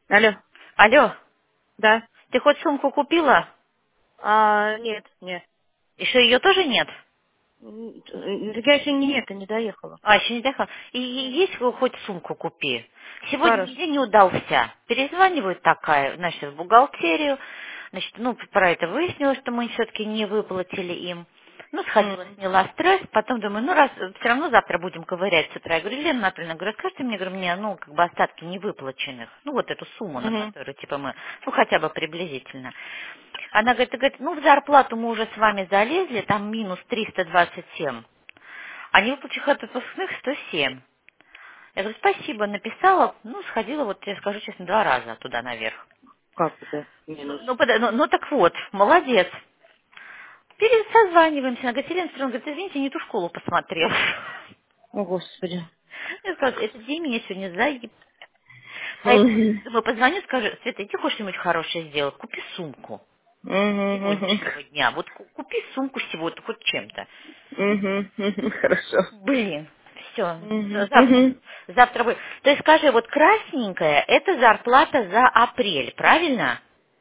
Алло. Алло, Да. ты хоть сумку купила? Нет, нет. Еще ее тоже нет? Я еще не доехала. А, еще не доехала. И Нет. есть хоть сумку купи. Сегодня Хорошо. день не удался. Перезванивает такая, значит, в бухгалтерию. Значит, ну, про это выяснилось, что мы все-таки не выплатили им. Ну, сходила, Мгм. сняла стресс, потом думаю, ну, раз все равно завтра будем ковырять с утра. Я говорю, Лена Анатольевна, говорю, скажите мне, говорю, мне, ну, как бы остатки невыплаченных. Ну, вот эту сумму, на Мгм. которую, типа, мы, ну, хотя бы приблизительно. Она говорит, ну, в зарплату мы уже с вами залезли, там минус 327, а невыплаченных отпускных 107. Я говорю, спасибо, написала, ну, сходила, вот я скажу честно, 2 раза туда наверх. Как это? Ну, Минус. ну, так вот, молодец. Созваниваемся. Она говорит, Елена Петровна, говорит, извините, не ту школу посмотрела. О, Господи. Я сказала, этот день меня сегодня заеб. Поэтому, Мгм. думаю, позвоню, скажу, Света, иди хочешь что-нибудь хорошее сделать, купи сумку Мгм. Мгм. сегодняшнего дня. Вот купи сумку сегодня хоть чем-то. Мгм. Мгм. Хорошо. Блин, все, Мгм. завтра, Мгм. завтра вы... То есть скажи, вот красненькая, это зарплата за апрель, правильно?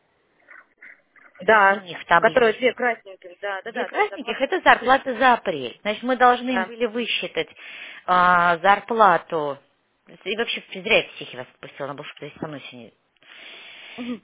У Да. них в Которые таблице. две красненькие. Да, да, Две да, да, красненьких– зарплата. это зарплата за апрель. Значит, мы должны им Да. были высчитать зарплату. И вообще зря я психи вас отпустила, она была что здесь со мной сегодня. Мгм.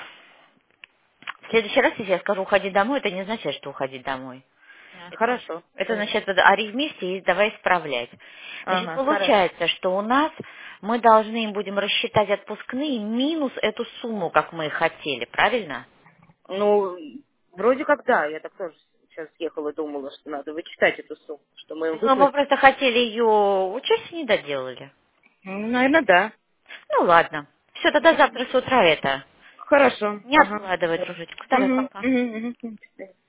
В следующий раз, если я скажу уходи домой, это не означает, что уходи домой. Хорошо. Это Поняла. значит, ори вместе и давай исправлять. Значит, Ага, хорошо. получается, что у нас мы должны им будем рассчитать отпускные минус эту сумму, как мы и хотели, правильно? Ну, вроде как да. Я так тоже сейчас ехала и думала, что надо вычитать эту сумму, что мы То им есть мы выплатим. просто хотели ее учесть и не доделали. Ну, наверное, да. Ну ладно. Все, тогда завтра с утра это. Хорошо. Не Ага. откладывай, дружочек. Давай, Угу, пока. угу, угу.